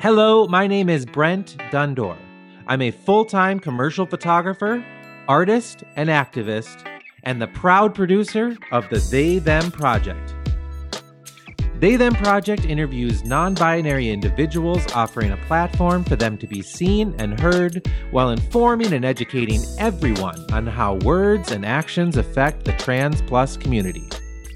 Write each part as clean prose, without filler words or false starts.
Hello, my name is Brent Dundor. I'm a full-time commercial photographer, artist, and activist, and the proud producer of the They Them Project. They Them Project interviews non-binary individuals, offering a platform for them to be seen and heard while informing and educating everyone on how words and actions affect the trans plus community.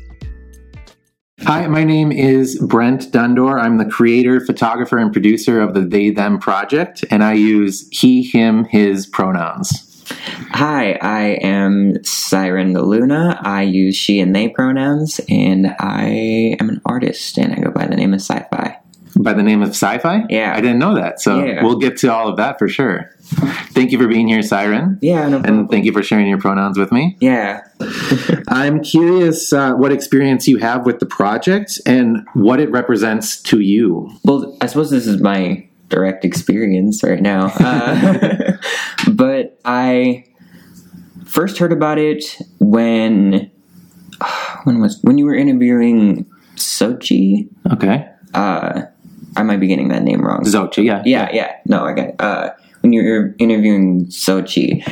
Hi, my name is Brent Dundor. I'm the creator, photographer, and producer of the They Them Project, and I use he, him, his pronouns. Hi, I am Siren the Luna. I use she and they pronouns, and I am an artist, and I go by the name of Sci-Fi. By the name of Sci-Fi? Yeah. I didn't know that, so We'll get to all of that for sure. Thank you for being here, Siren. Yeah, no problem. And thank you for sharing your pronouns with me. Yeah. I'm curious what experience you have with the project and what it represents to you. Well, I suppose this is my direct experience right now. But I first heard about it when you were interviewing Sochi. Okay. I might be getting that name wrong. Xochitl, yeah. Yeah. No, I got it. When you were interviewing Sochi,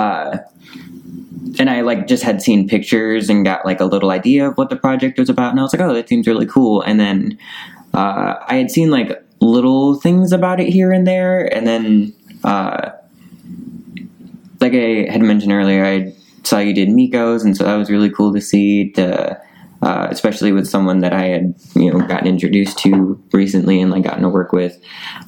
and I just had seen pictures and got a little idea of what the project was about, and I was like, oh, that seems really cool. And then I had seen little things about it here and there, and then like I had mentioned earlier, I saw you did Miko's, and so that was really cool to see, especially with someone that I had gotten introduced to recently and gotten to work with.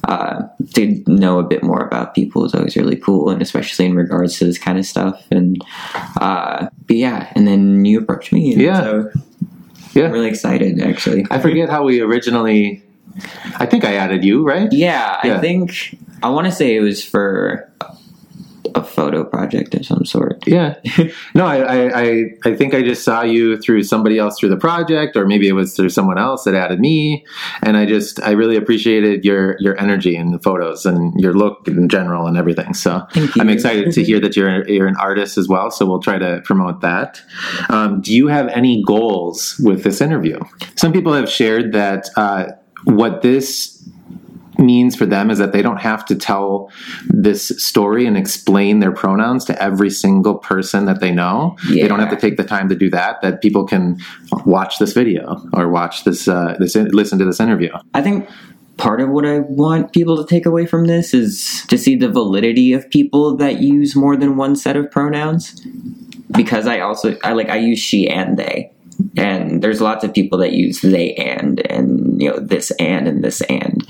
To know a bit more about people is always really cool, and especially in regards to this kind of stuff. And but yeah, and then you approached me, and so I'm really excited, actually. I forget how we originally. I think I added you, right? Yeah. I want to say it was for a photo project of some sort. Yeah. No, I think I just saw you through somebody else through the project, or maybe it was through someone else that added me. And I really appreciated your energy in the photos and your look in general and everything. So I'm excited to hear that you're an artist as well. So we'll try to promote that. Do you have any goals with this interview? Some people have shared that what this means for them is that they don't have to tell this story and explain their pronouns to every single person that they know. Yeah. They don't have to take the time to do that people can watch this video or watch listen to this interview. I think part of what I want people to take away from this is to see the validity of people that use more than one set of pronouns, because I use she and they. And there's lots of people that use they and this and this and,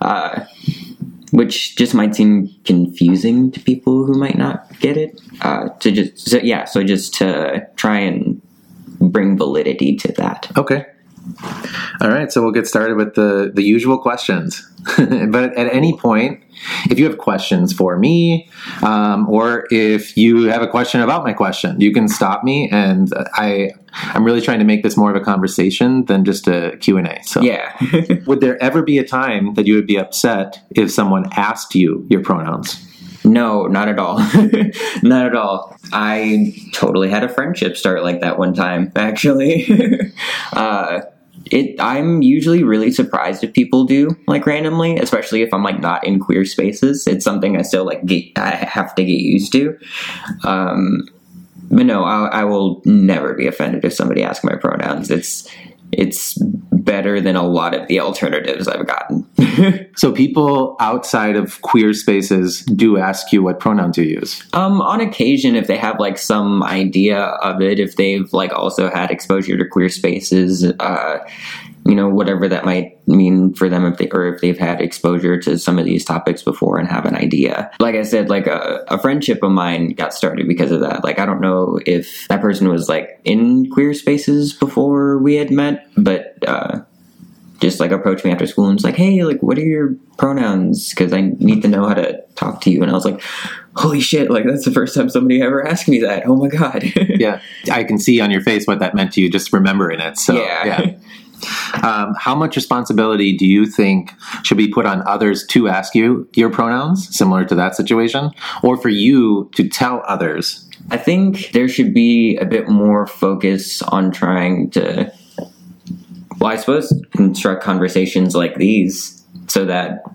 which just might seem confusing to people who might not get it. So just to try and bring validity to that. Okay. All right, so we'll get started with the usual questions. But at any point, if you have questions for me, or if you have a question about my question, you can stop me. And I'm really trying to make this more of a conversation than just a Q&A. So, yeah. Would there ever be a time that you would be upset if someone asked you your pronouns? No, not at all. Not at all. I totally had a friendship start like that one time, actually. I'm usually really surprised if people do, randomly, especially if I'm, not in queer spaces. It's something I still, I have to get used to. But no, I will never be offended if somebody asks my pronouns. It's better than a lot of the alternatives I've gotten. So people outside of queer spaces do ask you what pronouns you use? On occasion, if they have some idea of it, if they've also had exposure to queer spaces, whatever that might mean for them, if they've had exposure to some of these topics before and have an idea. Like I said, a friendship of mine got started because of that. I don't know if that person was in queer spaces before we had met, but just approached me after school and was like, hey, what are your pronouns? Because I need to know how to talk to you. And I was like, holy shit, that's the first time somebody ever asked me that. Oh my God. Yeah. I can see on your face what that meant to you, just remembering it. So yeah. How much responsibility do you think should be put on others to ask you your pronouns, similar to that situation, or for you to tell others? I think there should be a bit more focus on trying to, I suppose, construct conversations like these so that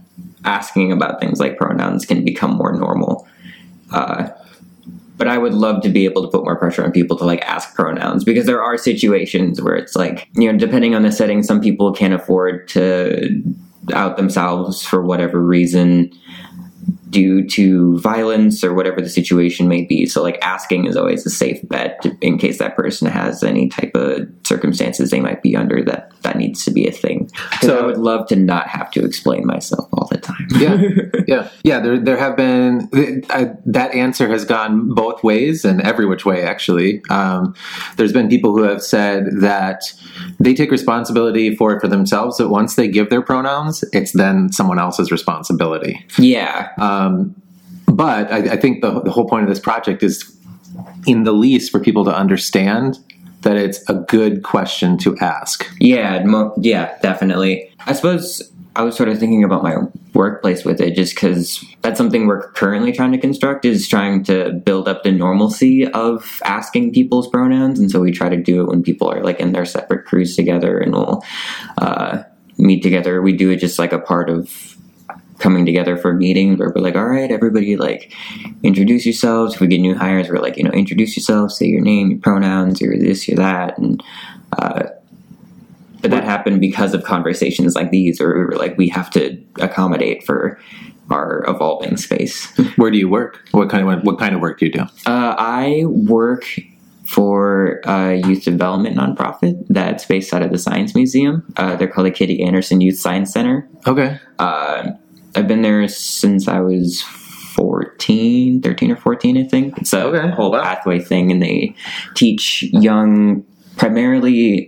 asking about things like pronouns can become more normal. But I would love to be able to put more pressure on people to like ask pronouns, because there are situations where it's like, you know, depending on the setting, some people can't afford to out themselves for whatever reason due to violence or whatever the situation may be. So like asking is always a safe bet in case that person has any type of circumstances they might be under that needs to be a thing. So I would love to not have to explain myself all the time. Yeah. There have been that answer has gone both ways and every which way actually. There's been people who have said that they take responsibility for it for themselves, but once they give their pronouns, it's then someone else's responsibility. Yeah. But I think the whole point of this project is, in the least, for people to understand that it's a good question to ask. Yeah, definitely. I suppose I was sort of thinking about my workplace with it, just because that's something we're currently trying to construct, is trying to build up the normalcy of asking people's pronouns. And so we try to do it when people are like in their separate crews together, and we'll meet together. We do it just like a part of coming together for meetings where we're like, all right, everybody, like, introduce yourselves. If we get new hires, we're like, you know, introduce yourself, say your name, your pronouns, you're this, you're that. And but that happened because of conversations like these, where we were like, we have to accommodate for our evolving space. Where do you work? What kind of work do you do? I work for a youth development nonprofit that's based out of the Science Museum. They're called the Kitty Anderson Youth Science Center. Okay. I've been there since I was 13 or 14, I think. It's a whole pathway thing, and they teach young, primarily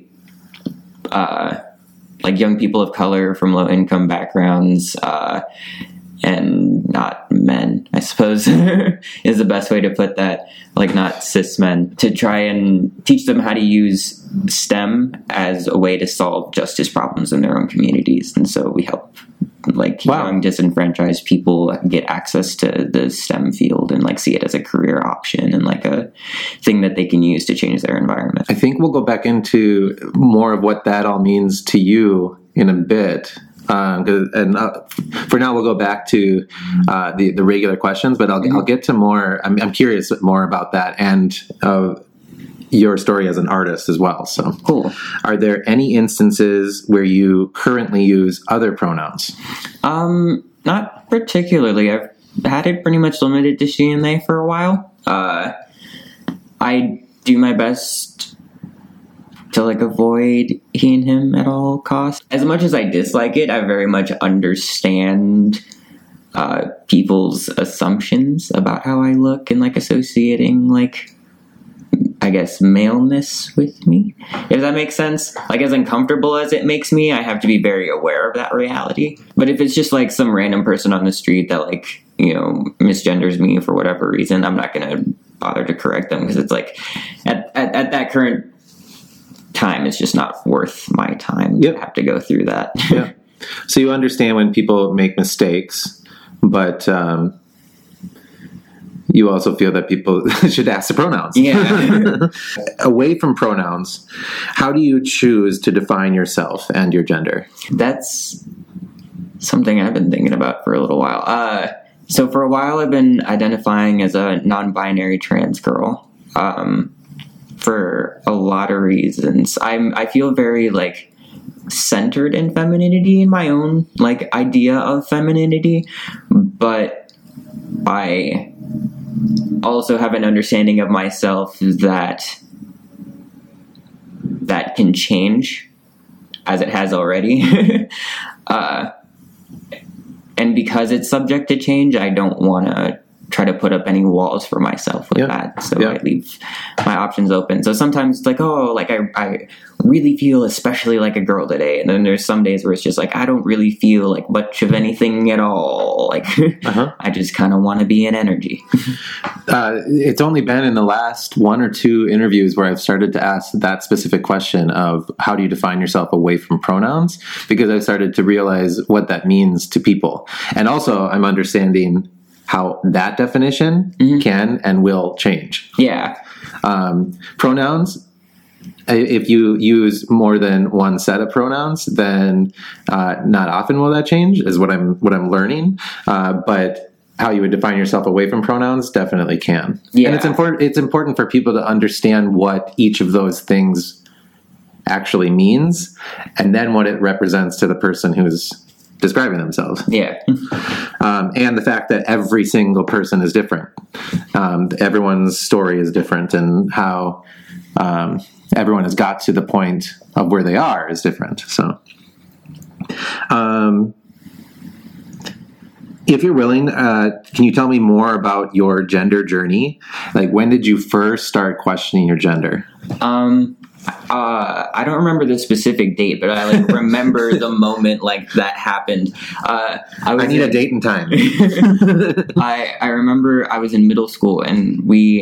like young people of color from low income backgrounds, and not men, I suppose, is the best way to put that. Like, not cis men, to try and teach them how to use STEM as a way to solve justice problems in their own communities. And so we help like young disenfranchised people get access to the STEM field and like see it as a career option and like a thing that they can use to change their environment. I think we'll go back into more of what that all means to you in a bit. For now, we'll go back to the regular questions, but I'll get to more. I'm curious more about that and your story as an artist as well. So, cool. Are there any instances where you currently use other pronouns? Not particularly. I've had it pretty much limited to she and they for a while. I do my best to like avoid he and him at all costs. As much as I dislike it, I very much understand people's assumptions about how I look and like associating like, I guess, maleness with me, if that makes sense. Like, as uncomfortable as it makes me, I have to be very aware of that reality. But if it's just like some random person on the street that like, you know, misgenders me for whatever reason, I'm not going to bother to correct them, because it's like at that current time, it's just not worth my time to have to go through that. Yeah. So you understand when people make mistakes, but you also feel that people should ask the pronouns. Yeah. Away from pronouns, how do you choose to define yourself and your gender? That's something I've been thinking about for a little while. So for a while, I've been identifying as a non-binary trans girl. For a lot of reasons. I feel very like centered in femininity in my own like idea of femininity, but I also have an understanding of myself that can change, as it has already. And because it's subject to change, I don't want to try to put up any walls for myself with that. So I leave my options open. So sometimes it's like, oh, like I really feel especially like a girl today. And then there's some days where it's just like, I don't really feel like much of anything at all. Like I just kind of want to be in energy. It's only been in the last 1 or 2 interviews where I've started to ask that specific question of how do you define yourself away from pronouns? Because I've started to realize what that means to people. And also I'm understanding how that definition can and will change. Yeah. Pronouns, if you use more than one set of pronouns, then not often will that change, is what I'm learning. But how you would define yourself away from pronouns definitely can. Yeah. And it's important for people to understand what each of those things actually means, and then what it represents to the person who's describing themselves. Yeah. And the fact that every single person is different. Everyone's story is different, and how everyone has got to the point of where they are is different. So, if you're willing, can you tell me more about your gender journey? Like, when did you first start questioning your gender? I don't remember the specific date, but I remember the moment that happened. I need a date and time. I remember I was in middle school, and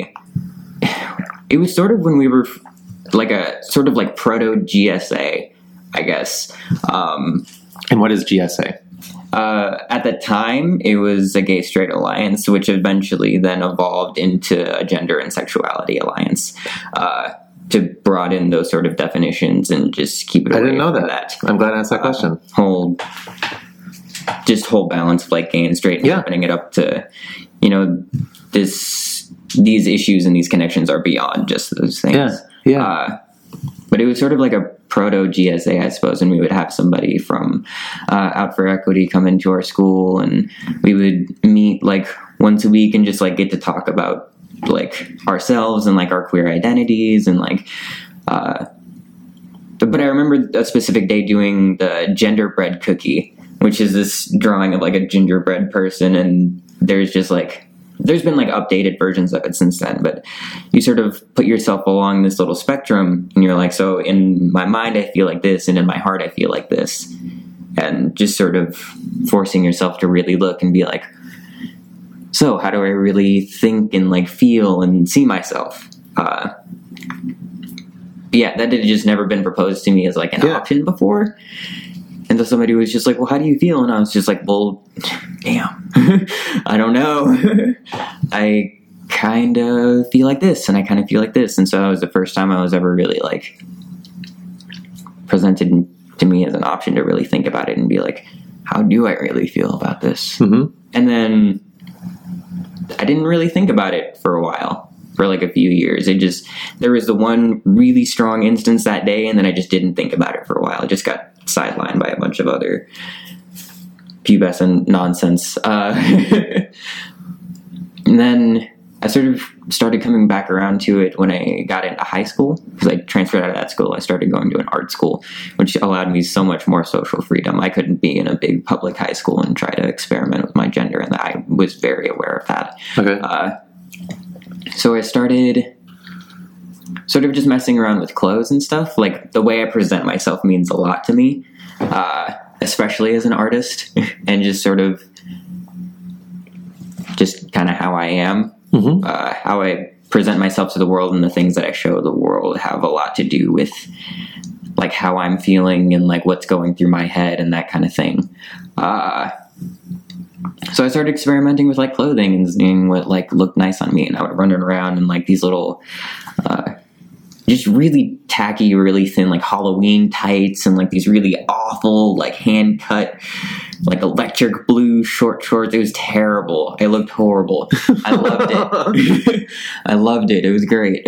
it was sort of when we were a sort of proto GSA, I guess. And what is GSA? At the time, it was a gay straight alliance, which eventually then evolved into a gender and sexuality alliance. To broaden those sort of definitions and just keep it away. I didn't know from that. I'm glad I asked that question. Whole balance of gay and straight, and opening it up to, these issues and these connections are beyond just those things. Yeah. But it was sort of like a proto GSA, I suppose, and we would have somebody from Out for Equity come into our school, and we would meet once a week and just get to talk about ourselves and our queer identities and but I remember a specific day doing the genderbread cookie, which is this drawing of a gingerbread person, and there's just there's been updated versions of it since then, but you sort of put yourself along this little spectrum, and you're so in my mind I feel like this, and in my heart I feel like this, and just sort of forcing yourself to really look and be so how do I really think and feel and see myself? That had just never been proposed to me as an option before. And so somebody was just well, how do you feel? And I was just well, damn, I don't know. I kind of feel like this, and I kind of feel like this. And so that was the first time I was ever really presented to me as an option to really think about it and be how do I really feel about this? Mm-hmm. And then I didn't really think about it for a while, for a few years. There was the one really strong instance that day, and then I just didn't think about it for a while. I just got sidelined by a bunch of other pubescent nonsense. And then I sort of started coming back around to it when I got into high school, because I transferred out of that school. I started going to an art school, which allowed me so much more social freedom. I couldn't be in a big public high school and try to experiment with my gender, and I was very aware of that. Okay. So I started sort of just messing around with clothes and stuff. The way I present myself means a lot to me, especially as an artist, and just sort of just kind of how I am. Mm-hmm. How I present myself to the world and the things that I show the world have a lot to do with how I'm feeling and what's going through my head and that kind of thing. So I started experimenting with clothing and seeing what looked nice on me, and I would run around in these little just really tacky, really thin Halloween tights, and these really awful hand cut electric blue short shorts. It was terrible. I looked horrible. I loved it. I loved it. It was great.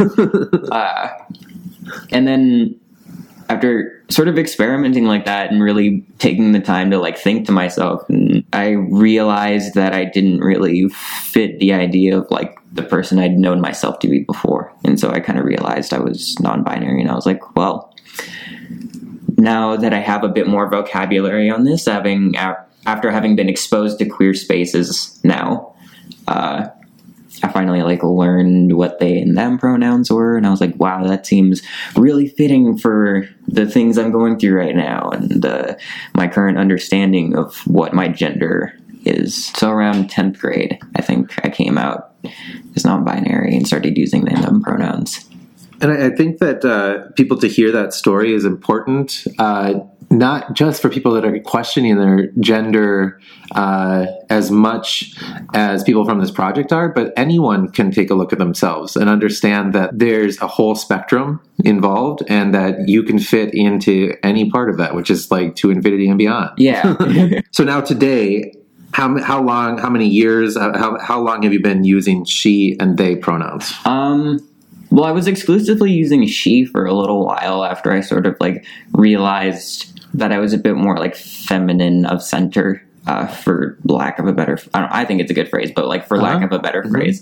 And then after sort of experimenting like that and really taking the time to think to myself, and I realized that I didn't really fit the idea of the person I'd known myself to be before. And so I kind of realized I was non-binary, and I was well, now that I have a bit more vocabulary on this, after having been exposed to queer spaces now, I finally learned what they and them pronouns were, and I was wow, that seems really fitting for the things I'm going through right now and my current understanding of what my gender is. So around 10th grade, I think I came out as non-binary and started using they and them pronouns. And I think that people to hear that story is important, not just for people that are questioning their gender as much as people from this project are, but anyone can take a look at themselves and understand that there's a whole spectrum involved and that you can fit into any part of that, which is like to infinity and beyond. Yeah. So now today, how many years, how long have you been using she and they pronouns? Well, I was exclusively using she for a little while after I sort of like realized that I was a bit more like feminine of center, for lack of a better, I think it's a good phrase, but like for lack of a better phrase.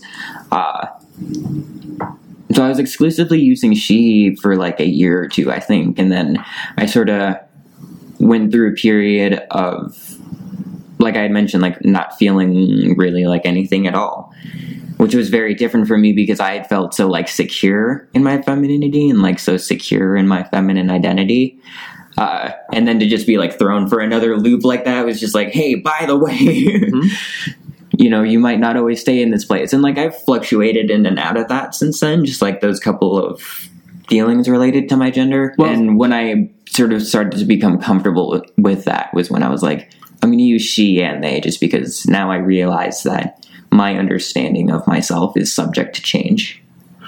So I was exclusively using she for like a year or two, I think. And then I sort of went through a period of, like I had mentioned, like not feeling really like anything at all, which was very different for me because I had felt so like secure in my femininity and like so secure in my feminine identity. And then to just be like thrown for another loop like that was just like, hey, by the way, you know, you might not always stay in this place. And like I've fluctuated in and out of that since then, just like those couple of feelings related to my gender. Well, and when I sort of started to become comfortable with that was when I was like, I'm going to use she and they, just because now I realize that my understanding of myself is subject to change.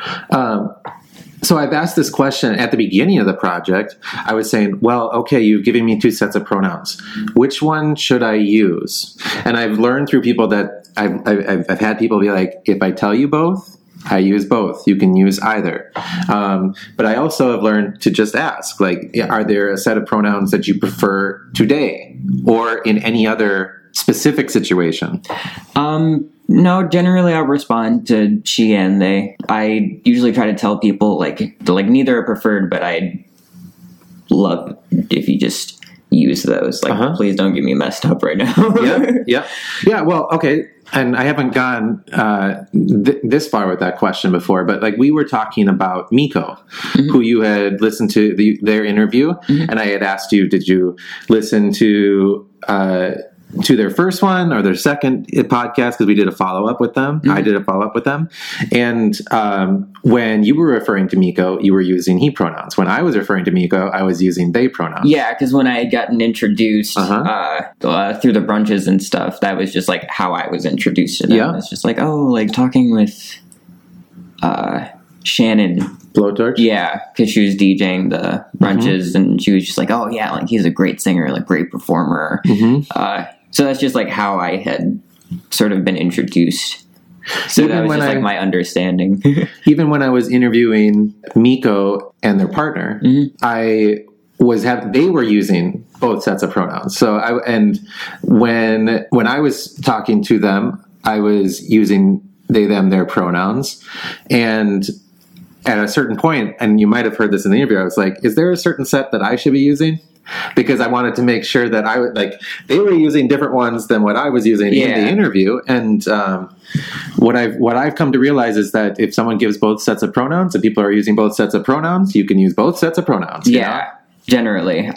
So I've asked this question at the beginning of the project. I was saying, well, okay, you've given me 2 sets of pronouns. Which one should I use? And I've learned through people that I've had people be like, if I tell you both, I use both. You can use either. But I also have learned to just ask, like, are there a set of pronouns that you prefer today or in any other specific situation? No, generally I'll respond to she and they. I usually try to tell people like neither are preferred, but I'd love if you just use those. Like, please don't get me messed up right now. Yeah. Well, okay. And I haven't gone this far with that question before, but like we were talking about Miko, who you had listened to their interview, and I had asked you, did you listen to their first one or their second podcast, because we did a follow-up with them. I did a follow-up with them. And when you were referring to Miko, you were using he pronouns. When I was referring to Miko, I was using they pronouns. Yeah, because when I had gotten introduced through the brunches and stuff, that was just like how I was introduced to them. Yeah. It's just like, oh, like talking with Shannon Blowtorch? Yeah, because she was DJing the brunches, and she was just like, oh yeah, like he's a great singer, like great performer. So that's just like how I had sort of been introduced. So even that was just like my understanding. Even when I was interviewing Miko and their partner, they were using both sets of pronouns. So when I was talking to them, I was using they, them, their pronouns. And at a certain point, and you might have heard this in the interview, I was like, is there a certain set that I should be using? Because I wanted to make sure that I would, like, they were using different ones than what I was using in the interview. And what I've come to realize is that if someone gives both sets of pronouns and people are using both sets of pronouns, you can use both sets of pronouns. Yeah, generally.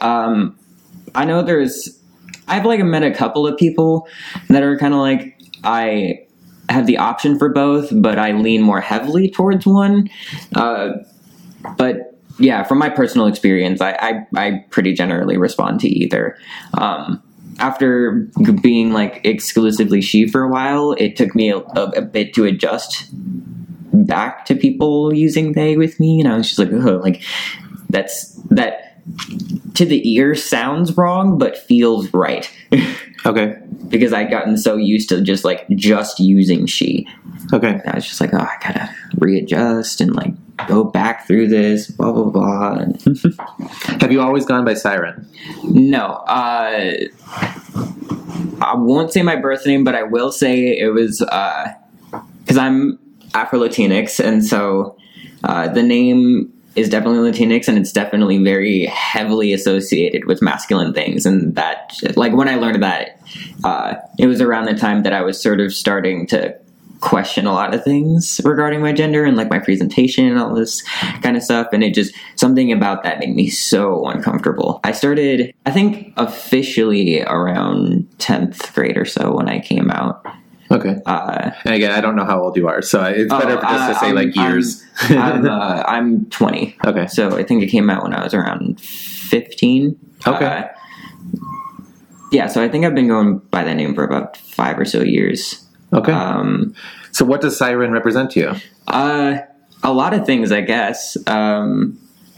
I've like met a couple of people that are kind of like, I have the option for both, but I lean more heavily towards one. But yeah, from my personal experience, I pretty generally respond to either. After being like exclusively she for a while, it took me a bit to adjust back to people using they with me, and I was just like, oh, like that to the ear sounds wrong, but feels right. Okay. Because I'd gotten so used to just using she. Okay. And I was just like, oh, I gotta readjust and like go back through this, blah, blah, blah. Have you always gone by Siren? No. I won't say my birth name, but I will say it was, because I'm Afro-Latinx, and so the name is definitely Latinx, and it's definitely very heavily associated with masculine things. And that, like, when I learned that, it was around the time that I was sort of starting to question a lot of things regarding my gender and like my presentation and all this kind of stuff. And it just, something about that made me so uncomfortable. I started, I think, officially around 10th grade or so when I came out. Okay. And again, I don't know how old you are, so it's better just to say like years. I'm 20. Okay. So I think it came out when I was around 15. Okay. Yeah, so I think I've been going by that name for about 5 or so years. Okay. So what does Siren represent to you? A lot of things, I guess. The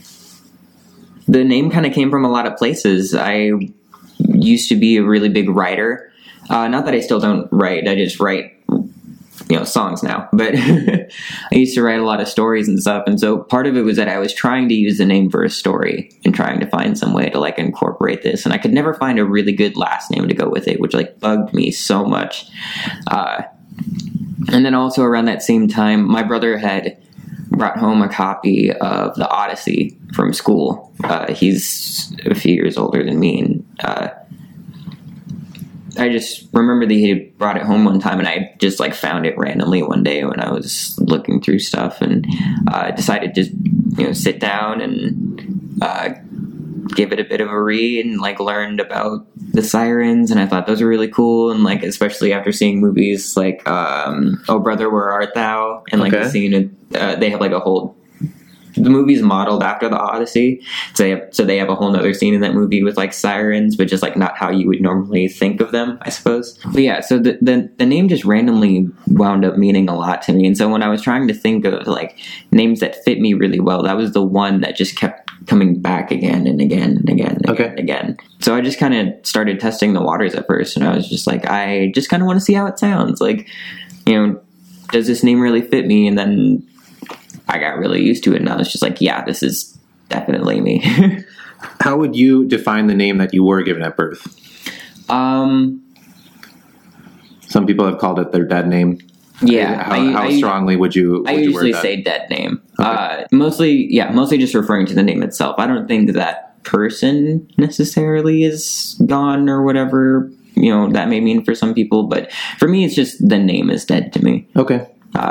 name kind of came from a lot of places. I used to be a really big writer. Not that I still don't write. I just write, songs now. But I used to write a lot of stories and stuff. And so part of it was that I was trying to use the name for a story and trying to find some way to like incorporate this. And I could never find a really good last name to go with it, which like bugged me so much. And then also around that same time, my brother had brought home a copy of The Odyssey from school. He's a few years older than me, and I just remember that he had brought it home one time, and I just like found it randomly one day when I was looking through stuff, and decided to sit down and give it a bit of a read, and like learned about the sirens, and I thought those were really cool, and like especially after seeing movies like Oh Brother, Where Art Thou, and like the scene they have like a whole. The movie's modeled after the Odyssey, so they have a whole nother scene in that movie with like sirens, but just like not how you would normally think of them, I suppose. But yeah, so the name just randomly wound up meaning a lot to me, and so when I was trying to think of like names that fit me really well, that was the one that just kept coming back again and again and again and again. So I just kind of started testing the waters at first, and I was just like, I just kind of want to see how it sounds. Like, does this name really fit me? And then I got really used to it, and I was just like, yeah, this is definitely me. How would you define the name that you were given at birth? Some people have called it their dead name. Yeah. How strongly would you I usually say dead name. Okay. Mostly just referring to the name itself. I don't think that person necessarily is gone or whatever, that may mean for some people, but for me, it's just the name is dead to me. Okay.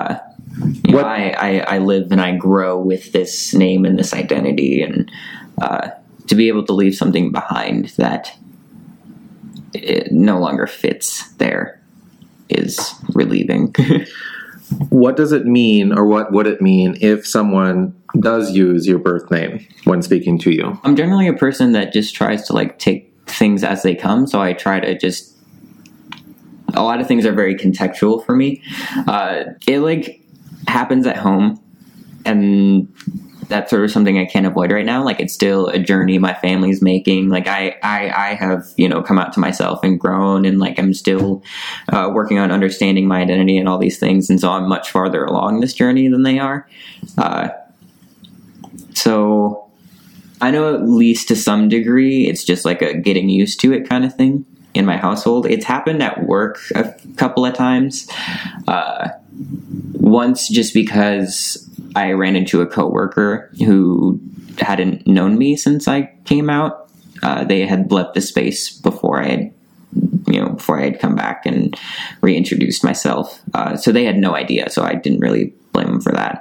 I live and I grow with this name and this identity, and to be able to leave something behind that it no longer fits there is relieving. What does it mean, or what would it mean if someone does use your birth name when speaking to you? I'm generally a person that just tries to like take things as they come, so I try to just a lot of things are very contextual for me. It like happens at home, and that's sort of something I can't avoid right now. Like it's still a journey my family's making. Like I have, come out to myself and grown, and like I'm still working on understanding my identity and all these things. And so I'm much farther along this journey than they are. So I know at least to some degree, it's just like a getting used to it kind of thing in my household. It's happened at work a couple of times. Once just because I ran into a coworker who hadn't known me since I came out. They had left the space before I had come back and reintroduced myself. So they had no idea. So I didn't really blame them for that.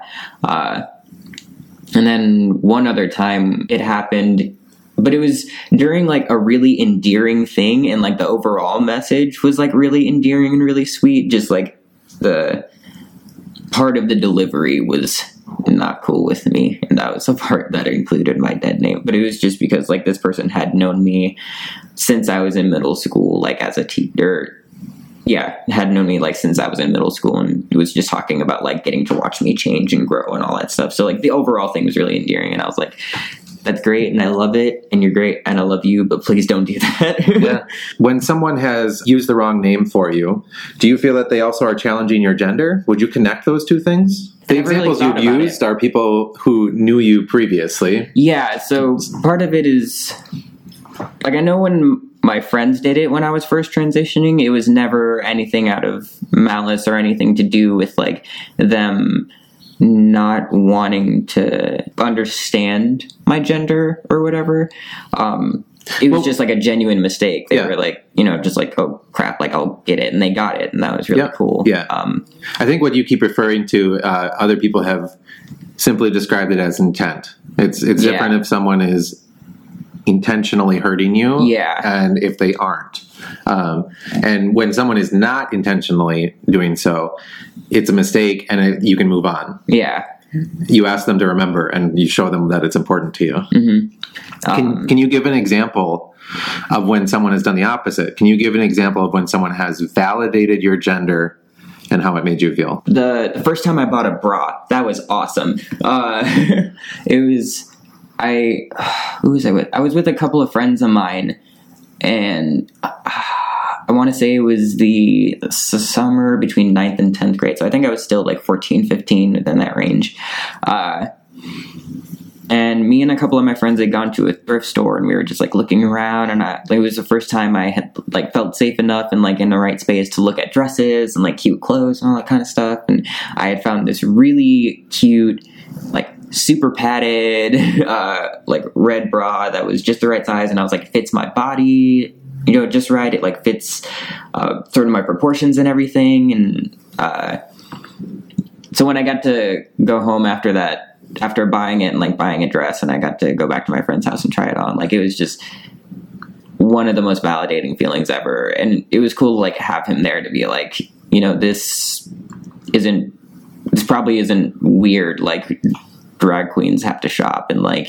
And then one other time it happened, but it was during like a really endearing thing, and like the overall message was like really endearing and really sweet. Just like the part of the delivery was not cool with me, and that was the part that included my dead name. But it was just because like this person had known me since I was in middle school, like as a teacher. Yeah, had known me like since I was in middle school, and it was just talking about like getting to watch me change and grow and all that stuff. So like the overall thing was really endearing, and I was like, that's great, and I love it, and you're great, and I love you, but please don't do that. Yeah. When someone has used the wrong name for you, do you feel that they also are challenging your gender? Would you connect those two things? The examples you've used are people who knew you previously. Yeah, so part of it is, like I know when my friends did it when I was first transitioning, it was never anything out of malice or anything to do with like them not wanting to understand my gender or whatever. It was just like a genuine mistake. They were like, just like, oh crap, like I'll get it. And they got it. And that was really cool. Yeah. I think what you keep referring to, other people have simply described it as intent. It's different if someone is intentionally hurting you, Yeah. and if they aren't. And when someone is not intentionally doing so, it's a mistake, and you can move on. Yeah. You ask them to remember, and you show them that it's important to you. Mm-hmm. Can you give an example of when someone has done the opposite? Can you give an example of when someone has validated your gender and how it made you feel? The first time I bought a bra, that was awesome. Who was I with? I was with a couple of friends of mine, and I want to say it was the summer between 9th and 10th grade. So I think I was still like 14, 15, within that range. And me and a couple of my friends had gone to a thrift store, and we were just like looking around, and it was the first time I had like felt safe enough and like in the right space to look at dresses and like cute clothes and all that kind of stuff. And I had found this really cute, like super padded, like red bra that was just the right size, and I was like, it fits my body, just right. It like fits sort of my proportions and everything. And so when I got to go home after buying it and like buying a dress, and I got to go back to my friend's house and try it on, like it was just one of the most validating feelings ever. And it was cool to like have him there to be like, this probably isn't weird, like drag queens have to shop, and like,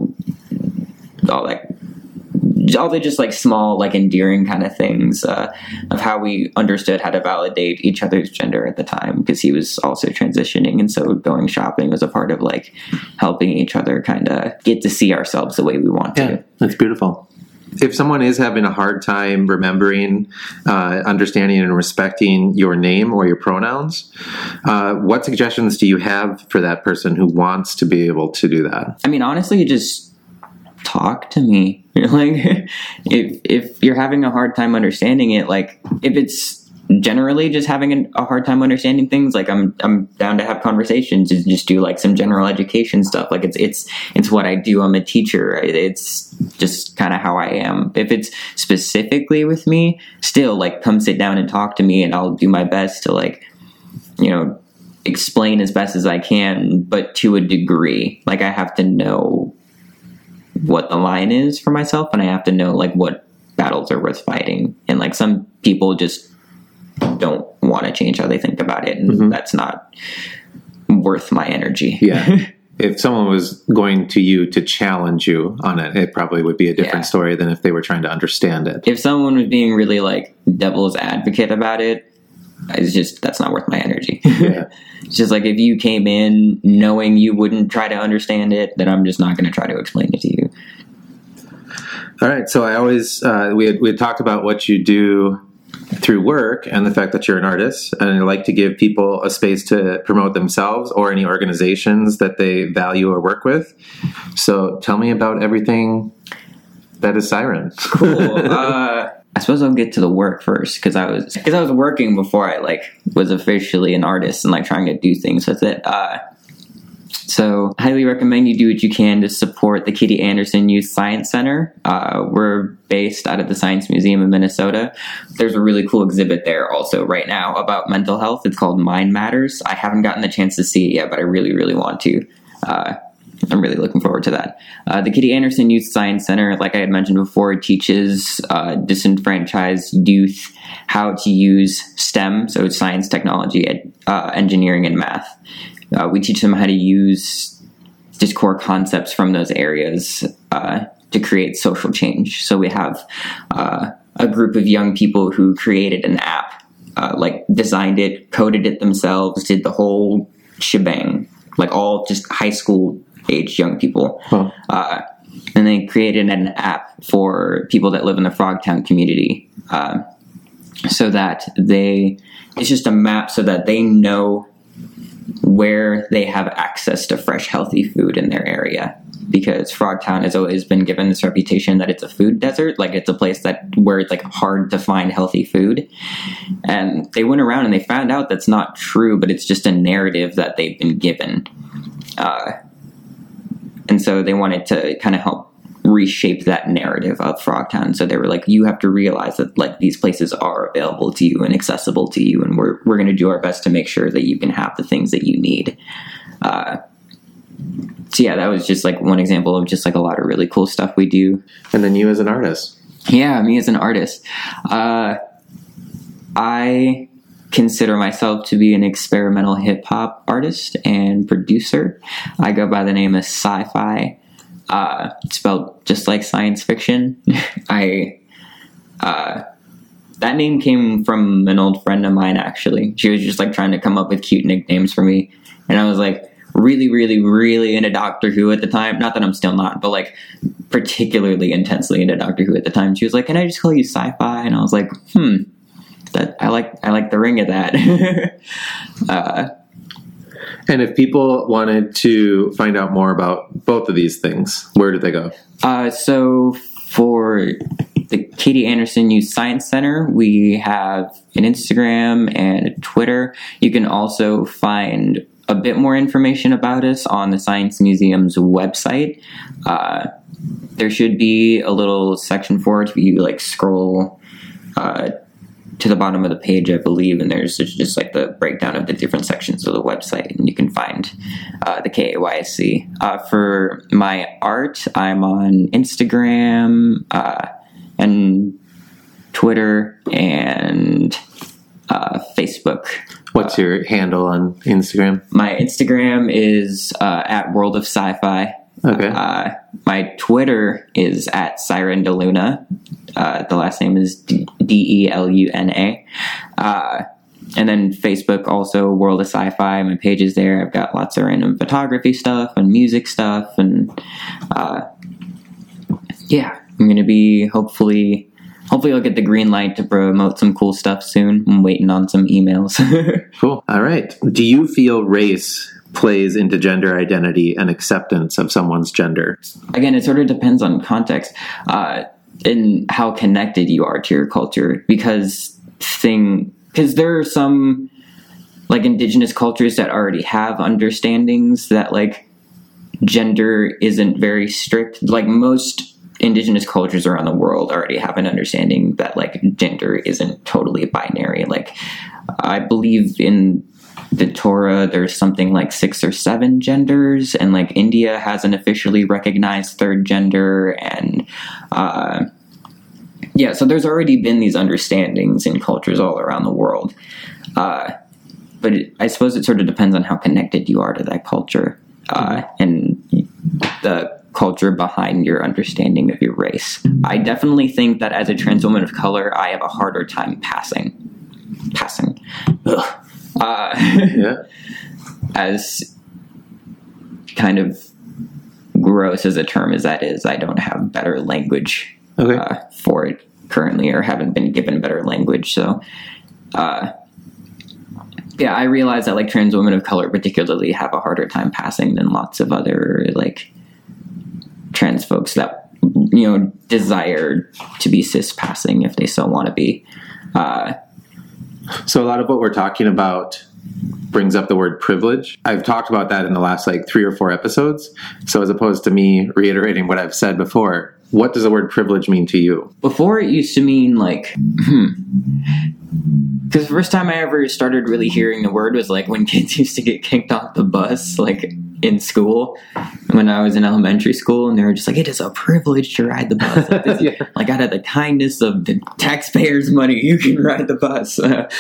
all the just like small, like endearing kind of things of how we understood how to validate each other's gender at the time, because he was also transitioning. And so going shopping was a part of like helping each other kind of get to see ourselves the way we want to. Yeah, that's beautiful. If someone is having a hard time remembering, understanding, and respecting your name or your pronouns, what suggestions do you have for that person who wants to be able to do that? I mean, honestly, just talk to me. Like, if you're having a hard time understanding it, like if it's generally just having a hard time understanding things, like I'm down to have conversations and just do like some general education stuff. Like it's what I do. I'm a teacher. It's just kind of how I am. If it's specifically with me, still like come sit down and talk to me, and I'll do my best to like, explain as best as I can, but to a degree. Like I have to know what the line is for myself, and I have to know like what battles are worth fighting. And like some people just don't want to change how they think about it, and that's not worth my energy. Yeah. If someone was going to you to challenge you on it, it probably would be a different story than if they were trying to understand it. If someone was being really like devil's advocate about it, that's not worth my energy. Yeah. It's just like if you came in knowing you wouldn't try to understand it, then I'm just not going to try to explain it to you. All right. So I always, we had talked about what you do through work and the fact that you're an artist, and I like to give people a space to promote themselves or any organizations that they value or work with. So tell me about everything that is Siren. Cool. I suppose I'll get to the work first, because I was working before I like was officially an artist and like trying to do things with it. So I highly recommend you do what you can to support the Kitty Anderson Youth Science Center. We're based out of the Science Museum in Minnesota. There's a really cool exhibit there also right now about mental health. It's called Mind Matters. I haven't gotten the chance to see it yet, but I really, really want to. I'm really looking forward to that. The Kitty Anderson Youth Science Center, like I had mentioned before, teaches disenfranchised youth how to use STEM, so science, technology, engineering, and math. We teach them how to use just core concepts from those areas to create social change. So we have a group of young people who created an app, like designed it, coded it themselves, did the whole shebang, like all just high school age young people. Huh. And they created an app for people that live in the Frogtown community, so that it's just a map so that they know where they have access to fresh, healthy food in their area. Because Frogtown has always been given this reputation that it's a food desert, like it's a place where it's like hard to find healthy food. And they went around and they found out that's not true, but it's just a narrative that they've been given. And so they wanted to kind of help reshape that narrative of Frogtown. So they were like, you have to realize that like these places are available to you and accessible to you, and we're going to do our best to make sure that you can have the things that you need. So yeah, that was just like one example of just like a lot of really cool stuff we do. And then you as an artist. Yeah, me as an artist. I consider myself to be an experimental hip hop artist and producer. I go by the name of Sci-Fi, spelled just like science fiction. That name came from an old friend of mine, actually. She was just like trying to come up with cute nicknames for me. And I was like really, really, really into Doctor Who at the time. Not that I'm still not, but like particularly intensely into Doctor Who at the time. She was like, "Can I just call you Sci-Fi?" And I was like, that I like the ring of that. And if people wanted to find out more about both of these things, where did they go? So for the Katie Anderson Youth Science Center, we have an Instagram and a Twitter. You can also find a bit more information about us on the Science Museum's website. There should be a little section for it if you like scroll to the bottom of the page, I believe, and there's just like the breakdown of the different sections of the website, and you can find the KAYSC. For my art, I'm on Instagram and Twitter and Facebook. What's your handle on Instagram? My Instagram is at World of Sci-Fi. Okay. My Twitter is at Siren DeLuna. The last name is DELUNA. And then Facebook, also World of Sci-Fi. My page is there. I've got lots of random photography stuff and music stuff. And yeah, I'm going to be hopefully I'll get the green light to promote some cool stuff soon. I'm waiting on some emails. Cool. All right. Do you feel race plays into gender identity and acceptance of someone's gender? Again, it sort of depends on context and how connected you are to your culture, because there are some like indigenous cultures that already have understandings that like gender isn't very strict. Like most indigenous cultures around the world already have an understanding that like gender isn't totally binary. Like I believe in the Torah, there's something like 6 or 7 genders, and like India has an officially recognized third gender, and so there's already been these understandings in cultures all around the world. But I suppose it sort of depends on how connected you are to that culture and the culture behind your understanding of your race. I definitely think that as a trans woman of color, I have a harder time passing. As kind of gross as a term as that is, I don't have better language for it currently, or haven't been given better language. So, I realize that like trans women of color particularly have a harder time passing than lots of other like trans folks that, desire to be cis passing if they so want to be. So a lot of what we're talking about brings up the word privilege. I've talked about that in the last like 3 or 4 episodes. So as opposed to me reiterating what I've said before, what does the word privilege mean to you? Before it used to mean like, because the first time I ever started really hearing the word was like when kids used to get kicked off the bus, like in school, when I was in elementary school, and they were just like, "It is a privilege to ride the bus. Like, like out of the kindness of the taxpayers' money, you can ride the bus."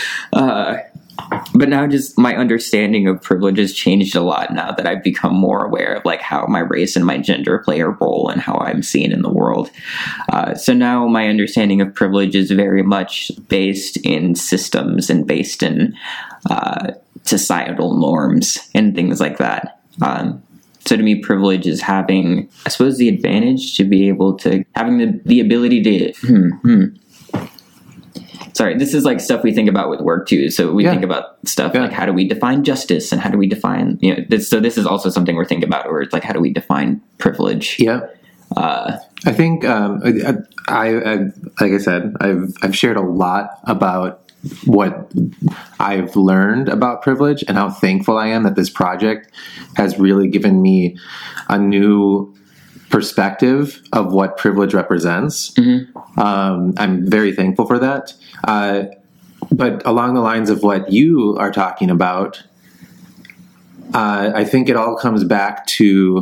But now just my understanding of privilege has changed a lot now that I've become more aware of like how my race and my gender play a role in how I'm seen in the world. So now my understanding of privilege is very much based in systems and based in societal norms and things like that. So to me, privilege is having, I suppose, the advantage to be able to, having the ability to, Sorry, this is like stuff we think about with work too. So we think about stuff like how do we define justice and how do we define, so this is also something we're thinking about, where it's like, how do we define privilege? Yeah. I think, like I said, I've shared a lot about what I've learned about privilege and how thankful I am that this project has really given me a new perspective of what privilege represents. Mm-hmm. I'm very thankful for that. But along the lines of what you are talking about, I think it all comes back to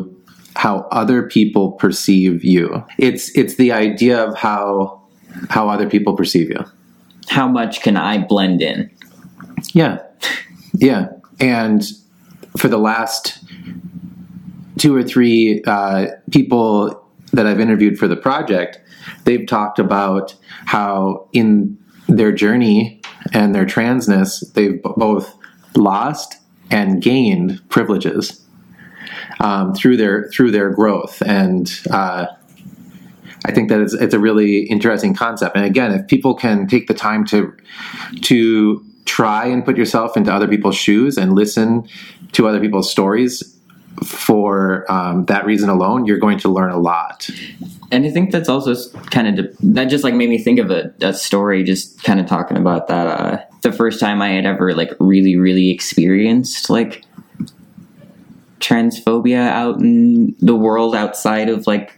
how other people perceive you. It's the idea of how other people perceive you. How much can I blend in? Yeah. Yeah. And for the last 2 or 3 people that I've interviewed for the project, they've talked about how in their journey and their transness, they've both lost and gained privileges through their growth. And I think that it's a really interesting concept. And again, if people can take the time to try and put yourself into other people's shoes and listen to other people's stories for that reason alone, you're going to learn a lot. And I think that's also kind of, that just like made me think of a story, just kind of talking about that. The first time I had ever like really, really experienced like transphobia out in the world outside of like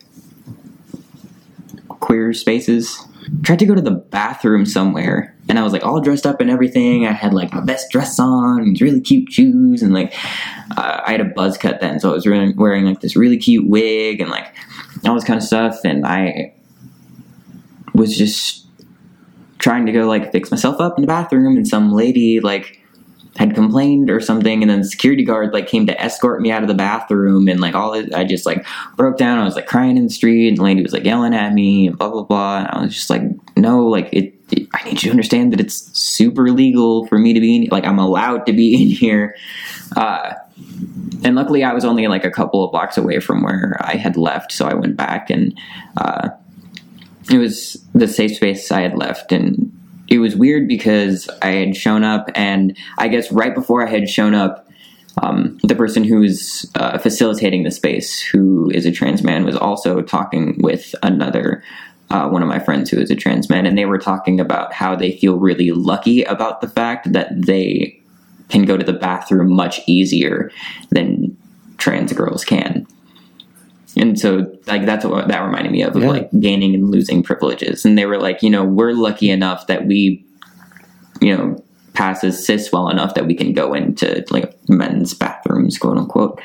queer spaces. Tried to go to the bathroom somewhere, and I was like all dressed up and everything. I had like my best dress on, and really cute shoes, and like I had a buzz cut then, so I was wearing like this really cute wig and like all this kind of stuff. And I was just trying to go like fix myself up in the bathroom, and some lady like had complained or something, and then the security guard like came to escort me out of the bathroom, and like all this, I just like broke down. I was like crying in the street, and the lady was like yelling at me and blah blah blah, and I was just like, no, like I need you to understand that it's super legal for me to be in, like I'm allowed to be in here. And luckily I was only like a couple of blocks away from where I had left, so I went back, and it was the safe space I had left. And it was weird because I had shown up, and I guess right before I had shown up, the person who's facilitating the space, who is a trans man, was also talking with another one of my friends who is a trans man, and they were talking about how they feel really lucky about the fact that they can go to the bathroom much easier than trans girls can. And so like that's what that reminded me of like gaining and losing privileges. And they were like, we're lucky enough that we, pass as cis well enough that we can go into like men's bathrooms, quote unquote.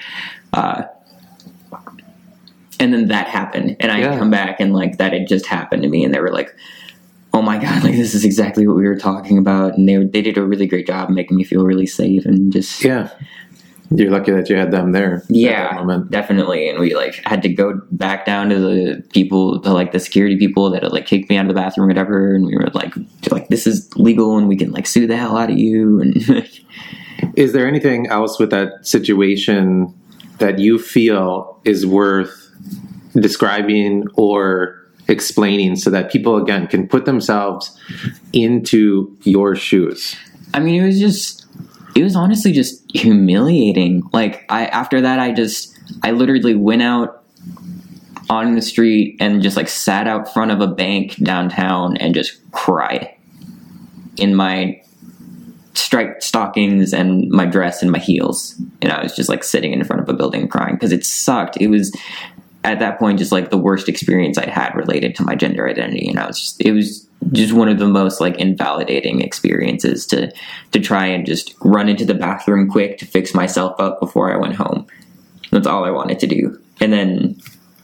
And then that happened, and I had come back, and like that had just happened to me, and they were like, oh my God, like this is exactly what we were talking about. And they did a really great job making me feel really safe, and just you're lucky that you had them there. Yeah, definitely. And we like had to go back down to the people, to like the security people that had like kicked me out of the bathroom or whatever. And we were like, this is legal, and we can like sue the hell out of you. And is there anything else with that situation that you feel is worth describing or explaining so that people again can put themselves into your shoes? I mean, it was honestly just humiliating. Like after that, I literally went out on the street and just like sat out front of a bank downtown and just cried in my striped stockings and my dress and my heels. And I was just like sitting in front of a building crying because it sucked. It was at that point just like the worst experience I'd had related to my gender identity. And it was just one of the most like invalidating experiences to try and just run into the bathroom quick to fix myself up before I went home. That's all I wanted to do. And then,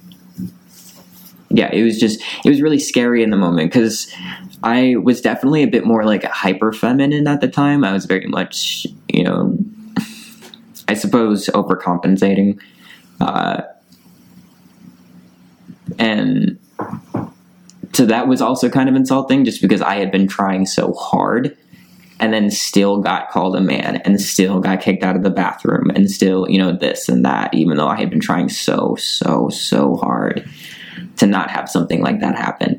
it was really scary in the moment because I was definitely a bit more like hyper feminine at the time. I was very much, I suppose overcompensating. And so that was also kind of insulting just because I had been trying so hard and then still got called a man and still got kicked out of the bathroom and still, this and that, even though I had been trying so hard to not have something like that happen.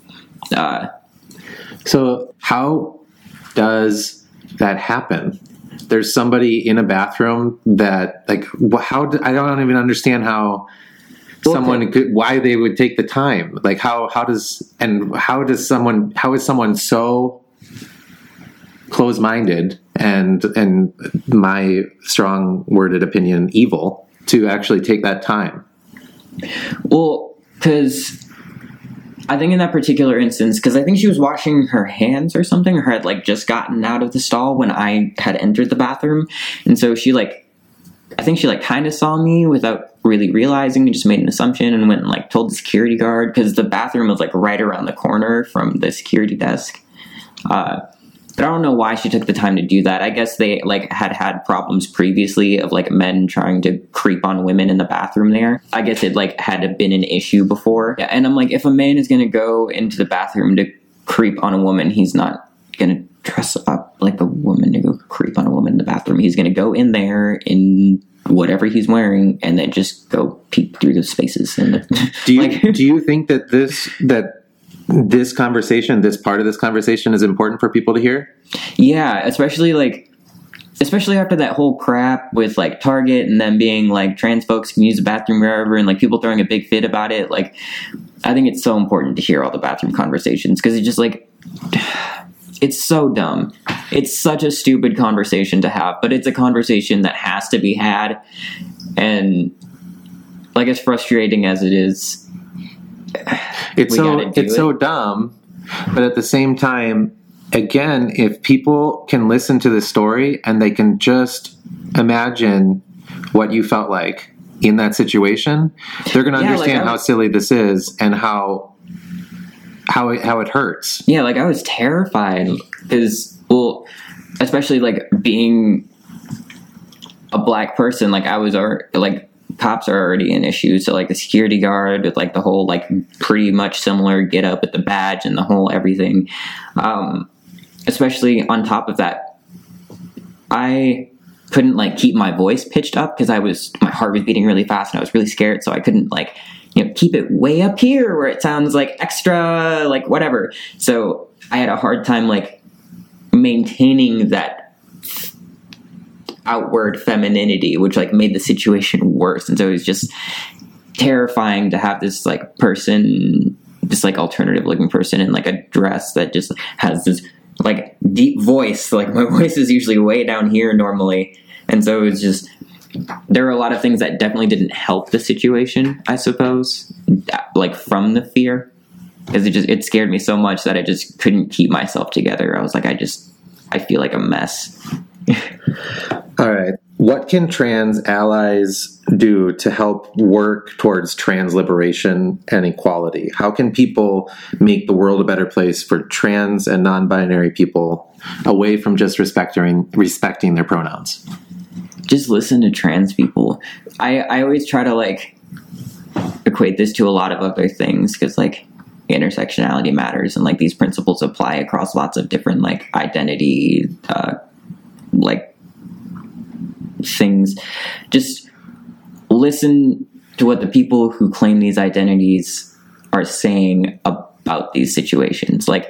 So how does that happen? There's somebody in a bathroom that like, I don't even understand how someone could, why they would take the time. Like how is someone so close-minded and my strong worded opinion, evil, to actually take that time? Well, because I think in that particular instance, because I think she was washing her hands or something, or had like just gotten out of the stall when I had entered the bathroom. And so she like I think she like kind of saw me without really realizing, just made an assumption and went and like told the security guard, because the bathroom was like right around the corner from the security desk. But I don't know why she took the time to do that. I guess they like had problems previously of like men trying to creep on women in the bathroom there. I guess it like had been an issue before. Yeah, and I'm like, if a man is going to go into the bathroom to creep on a woman, he's not going to dress up like a woman to go creep on a woman in the bathroom. He's going to go in there in whatever he's wearing and then just go peek through the spaces. And do you think that this conversation, this part of this conversation, is important for people to hear? Yeah, especially after that whole crap with like Target and them being like trans folks can use the bathroom wherever, and like people throwing a big fit about it. Like, I think it's so important to hear all the bathroom conversations, because it's just like, it's so dumb. It's such a stupid conversation to have, but it's a conversation that has to be had. And like, as frustrating as it is, it's so dumb. But at the same time, again, if people can listen to this story and they can just imagine what you felt like in that situation, they're going to understand how silly this is and how it hurts. Yeah, like I was terrified because, well, especially like being a black person, like I was like, cops are already an issue. So like the security guard with like the whole like pretty much similar get up with the badge and the whole everything. Especially on top of that, I couldn't like keep my voice pitched up because my heart was beating really fast and I was really scared. So I couldn't like, keep it way up here where it sounds like extra, like whatever. So I had a hard time like maintaining that outward femininity, which like made the situation worse. And so it was just terrifying to have this like person, this like alternative looking person in like a dress that just has this like deep voice. Like my voice is usually way down here normally. And so it was just, there were a lot of things that definitely didn't help the situation, I suppose, like from the fear, because it scared me so much that I just couldn't keep myself together. I was like, I feel like a mess. All right. What can trans allies do to help work towards trans liberation and equality? How can people make the world a better place for trans and non-binary people away from just respecting their pronouns? Just listen to trans people. I always try to like equate this to a lot of other things, because like intersectionality matters and like these principles apply across lots of different like identity like things. Just listen to what the people who claim these identities are saying about these situations. Like,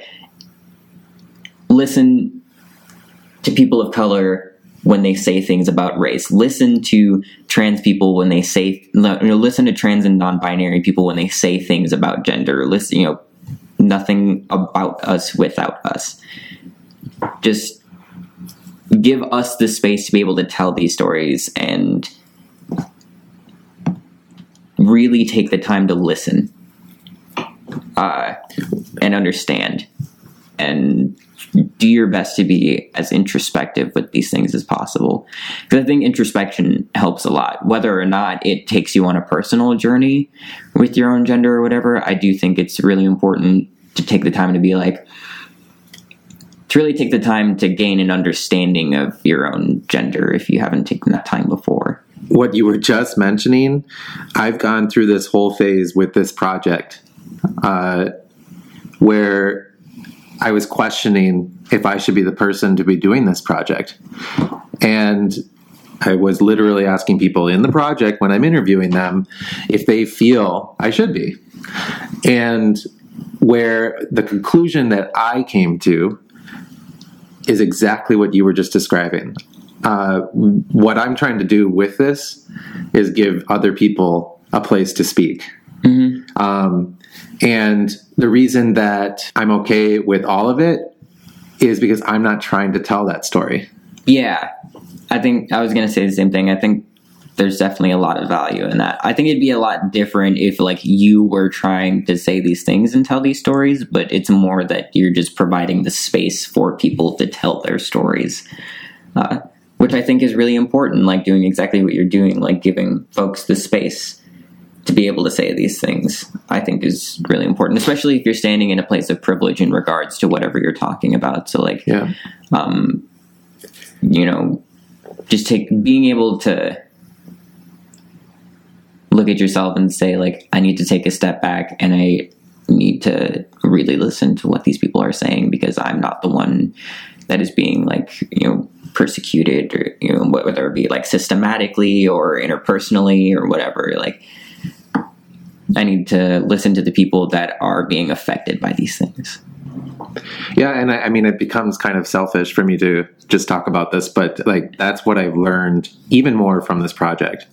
listen to people of color when they say things about race. Listen to trans people when they say, listen to trans and non-binary people when they say things about gender. Listen, nothing about us without us. Just give us the space to be able to tell these stories and really take the time to listen and understand and do your best to be as introspective with these things as possible. Because I think introspection helps a lot. Whether or not it takes you on a personal journey with your own gender or whatever, I do think it's really important to take the time to be like, to really take the time to gain an understanding of your own gender if you haven't taken that time before. What you were just mentioning, I've gone through this whole phase with this project where I was questioning if I should be the person to be doing this project. And I was literally asking people in the project when I'm interviewing them if they feel I should be. And where the conclusion that I came to is exactly what you were just describing. What I'm trying to do with this is give other people a place to speak. Mm-hmm. And the reason that I'm okay with all of it is because I'm not trying to tell that story. Yeah, I think I was going to say the same thing. I think there's definitely a lot of value in that. I think it'd be a lot different if like you were trying to say these things and tell these stories, but it's more that you're just providing the space for people to tell their stories, which I think is really important, like doing exactly what you're doing, like giving folks the space to be able to say these things, I think is really important, especially if you're standing in a place of privilege in regards to whatever you're talking about. So like, just being able to look at yourself and say, like, I need to take a step back and I need to really listen to what these people are saying, because I'm not the one that is being like, persecuted, or, whether it be like systematically or interpersonally or whatever. Like, I need to listen to the people that are being affected by these things. Yeah, and I mean, it becomes kind of selfish for me to just talk about this, but like that's what I've learned even more from this project.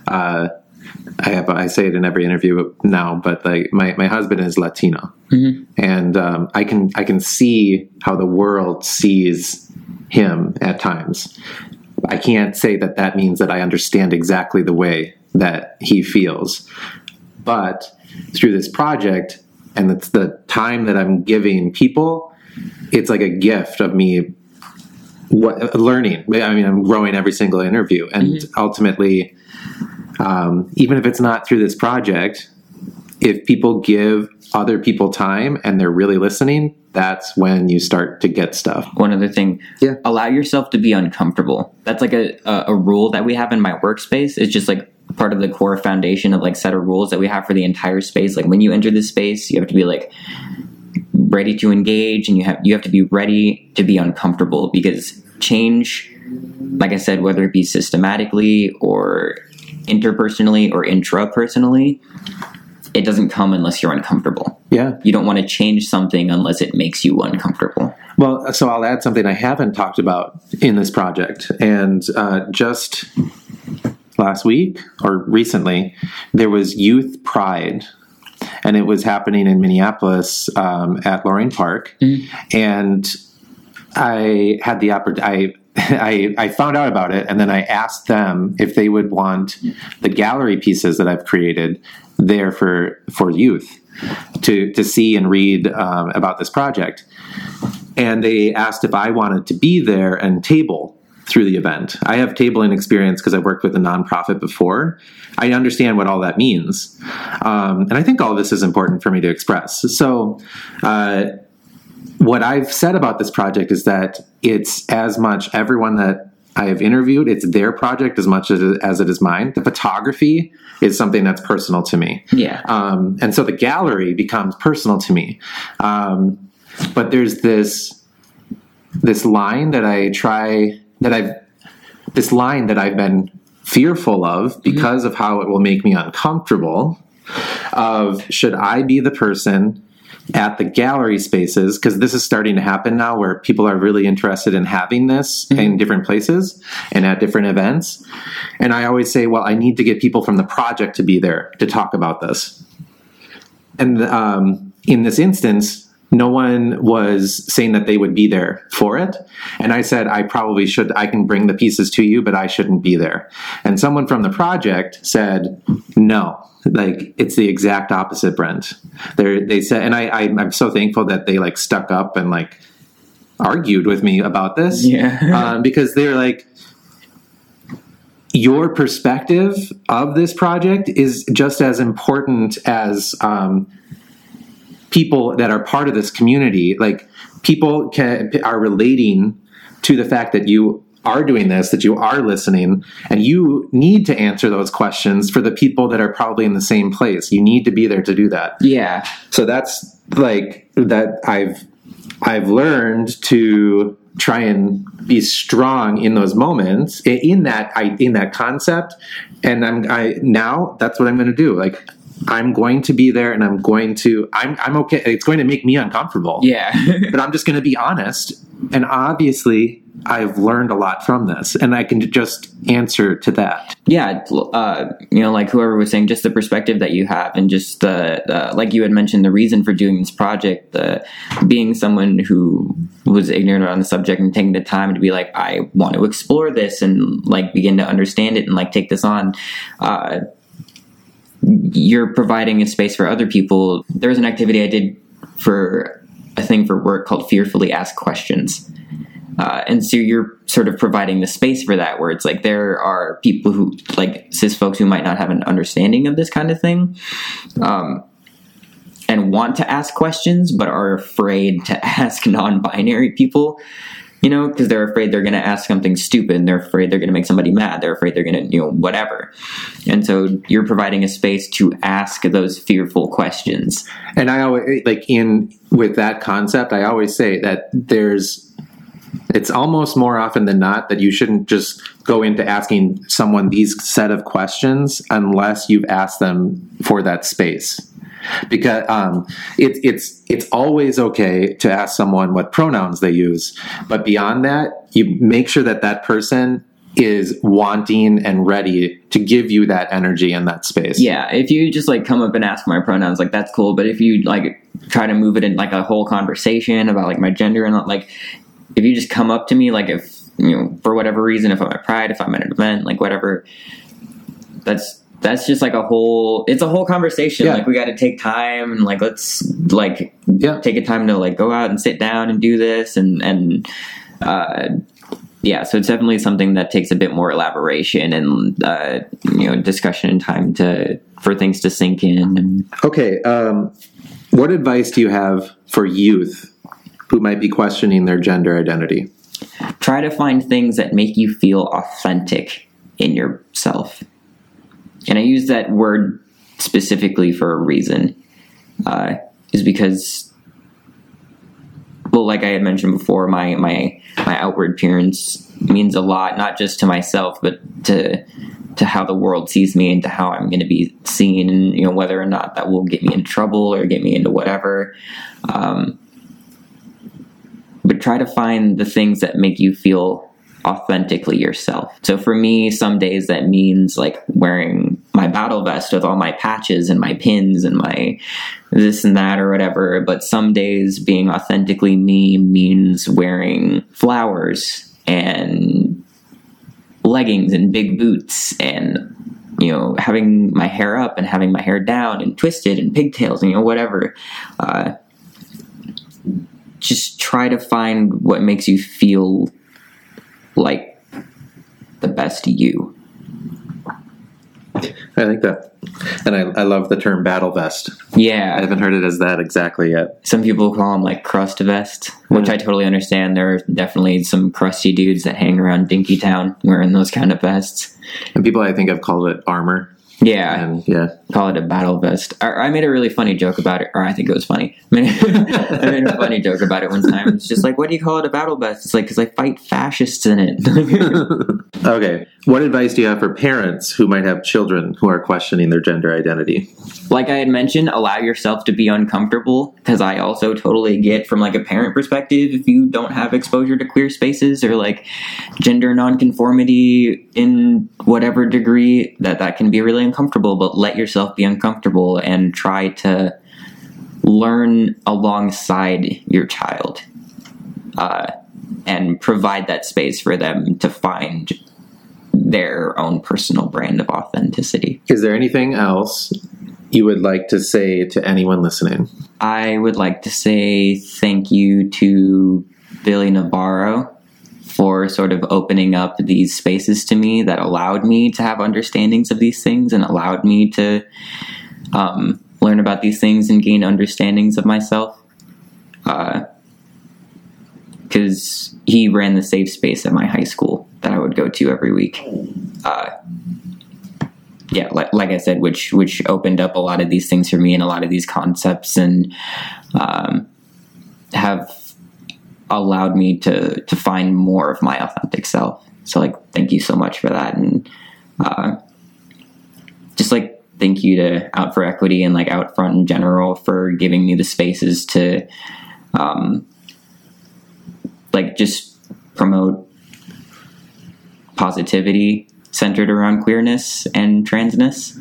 I say it in every interview now, but like my husband is Latino, and I can see how the world sees him at times. I can't say that means that I understand exactly the way that he feels, but through this project, and it's the time that I'm giving people, it's like a gift of me learning. I mean, I'm growing every single interview, and ultimately, even if it's not through this project, if people give other people time and they're really listening, that's when you start to get stuff. One other thing, allow yourself to be uncomfortable. That's like a rule that we have in my workspace. It's just like part of the core foundation of like set of rules that we have for the entire space. Like when you enter this space, you have to be like ready to engage, and you have to be ready to be uncomfortable, because change, like I said, whether it be systematically or interpersonally or intrapersonally, it doesn't come unless you're uncomfortable. Yeah. You don't want to change something unless it makes you uncomfortable. Well, so I'll add something I haven't talked about in this project. And just last week or recently, there was Youth Pride, and it was happening in Minneapolis at Loring Park. And I had the opportunity. I found out about it, and then I asked them if they would want the gallery pieces that I've created there for youth to see and read about this project. And they asked if I wanted to be there and table through the event. I have tabling experience because I've worked with a nonprofit before. I understand what all that means. And I think all of this is important for me to express. So what I've said about this project is that it's as much everyone that I have interviewed, it's their project as much as it is mine. The photography is something that's personal to me. Yeah. And so the gallery becomes personal to me. But there's this line that I've been fearful of because of how it will make me uncomfortable, of should I be the person at the gallery spaces, because this is starting to happen now where people are really interested in having this in different places and at different events. And I always say, well, I need to get people from the project to be there to talk about this. And in this instance, no one was saying that they would be there for it. And I said, I probably should, I can bring the pieces to you, but I shouldn't be there. And someone from the project said, no, like it's the exact opposite, Brent. They said, and I'm so thankful that they like stuck up and like argued with me about this. Yeah. Because they're like, your perspective of this project is just as important as, people that are part of this community. Like people are relating to the fact that you are doing this, that you are listening, and you need to answer those questions for the people that are probably in the same place. You need to be there to do that. Yeah. So that's like that I've learned to try and be strong in those moments, in that concept. And now that's what I'm going to do. Like, I'm going to be there, and I'm okay. It's going to make me uncomfortable. Yeah. But I'm just going to be honest. And obviously I've learned a lot from this, and I can just answer to that. Yeah. Like whoever was saying, just the perspective that you have, and just like you had mentioned, the reason for doing this project, being someone who was ignorant on the subject and taking the time to be like, I want to explore this and like begin to understand it and like take this on. You're providing a space for other people. There was an activity I did for a thing for work called Fearfully Ask Questions. And so you're sort of providing the space for that, where it's like there are people who, like cis folks, who might not have an understanding of this kind of thing, and want to ask questions, but are afraid to ask non-binary people, because they're afraid they're going to ask something stupid. They're afraid they're going to make somebody mad. They're afraid they're going to, whatever. And so you're providing a space to ask those fearful questions. And I always, with that concept, I always say that it's almost more often than not that you shouldn't just go into asking someone these set of questions unless you've asked them for that space. Because it's always okay to ask someone what pronouns they use, but beyond that, you make sure that person is wanting and ready to give you that energy and that space. Yeah, if you just come up and ask my pronouns, that's cool. But if you try to move it in a whole conversation about my gender and if you just come up to me, if for whatever reason, if I'm at Pride, if I'm at an event, whatever, that's just it's a whole conversation. Yeah. We got to take time and let's take a time to go out and sit down and do this and so it's definitely something that takes a bit more elaboration and discussion and time for things to sink in. Okay, what advice do you have for youth who might be questioning their gender identity? Try to find things that make you feel authentic in yourself. And I use that word specifically for a reason, is because, like I had mentioned before, my outward appearance means a lot, not just to myself, but to how the world sees me and to how I'm going to be seen, and whether or not that will get me into trouble or get me into whatever. But try to find the things that make you feel authentically yourself. So for me, some days that means wearing my battle vest with all my patches and my pins and my this and that or whatever. But some days being authentically me means wearing flowers and leggings and big boots and, having my hair up and having my hair down and twisted and pigtails and, whatever. Just try to find what makes you feel like the best you. I like that. And I love the term battle vest. Yeah. I haven't heard it as that exactly yet. Some people call them crust vest, which I totally understand. There are definitely some crusty dudes that hang around Dinkytown wearing those kind of vests. And people, I think, have called it armor. Yeah. And yeah. Call it a battle vest. I made a really funny joke about it, or I think it was funny. I made a funny joke about it one time. It's just what do you call it a battle vest? It's because I fight fascists in it. Okay. What advice do you have for parents who might have children who are questioning their gender identity? Like I had mentioned, allow yourself to be uncomfortable, because I also totally get from a parent perspective, if you don't have exposure to queer spaces or gender nonconformity in whatever degree, that can be really uncomfortable. But let yourself be uncomfortable and try to learn alongside your child, and provide that space for them to find their own personal brand of authenticity. Is there anything else you would like to say to anyone listening? I would like to say thank you to Billy Navarro for sort of opening up these spaces to me that allowed me to have understandings of these things and allowed me to learn about these things and gain understandings of myself. Because he ran the safe space at my high school that I would go to every week. Like I said, which opened up a lot of these things for me and a lot of these concepts, and have allowed me to find more of my authentic self. So thank you so much for that. And just thank you to Out for Equity and Outfront in general for giving me the spaces to just promote positivity centered around queerness and transness,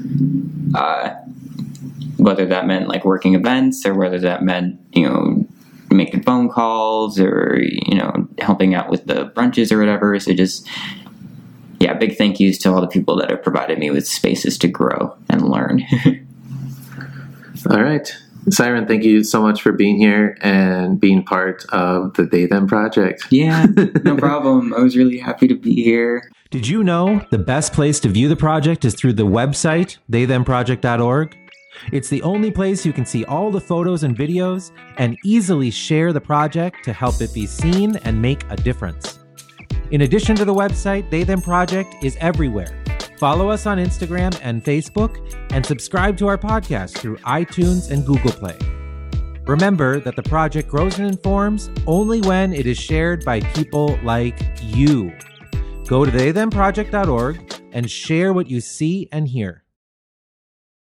whether that meant working events or whether that meant making phone calls or helping out with the brunches or whatever. So just big thank yous to all the people that have provided me with spaces to grow and learn. All right. Siren, thank you so much for being here and being part of the They Them Project. Yeah, no problem. I was really happy to be here. Did you know the best place to view the project is through the website, theythemproject.org? It's the only place you can see all the photos and videos and easily share the project to help it be seen and make a difference. In addition to the website, They Them Project is everywhere. Follow us on Instagram and Facebook, and subscribe to our podcast through iTunes and Google Play. Remember that the project grows and informs only when it is shared by people like you. Go to theythemproject.org and share what you see and hear.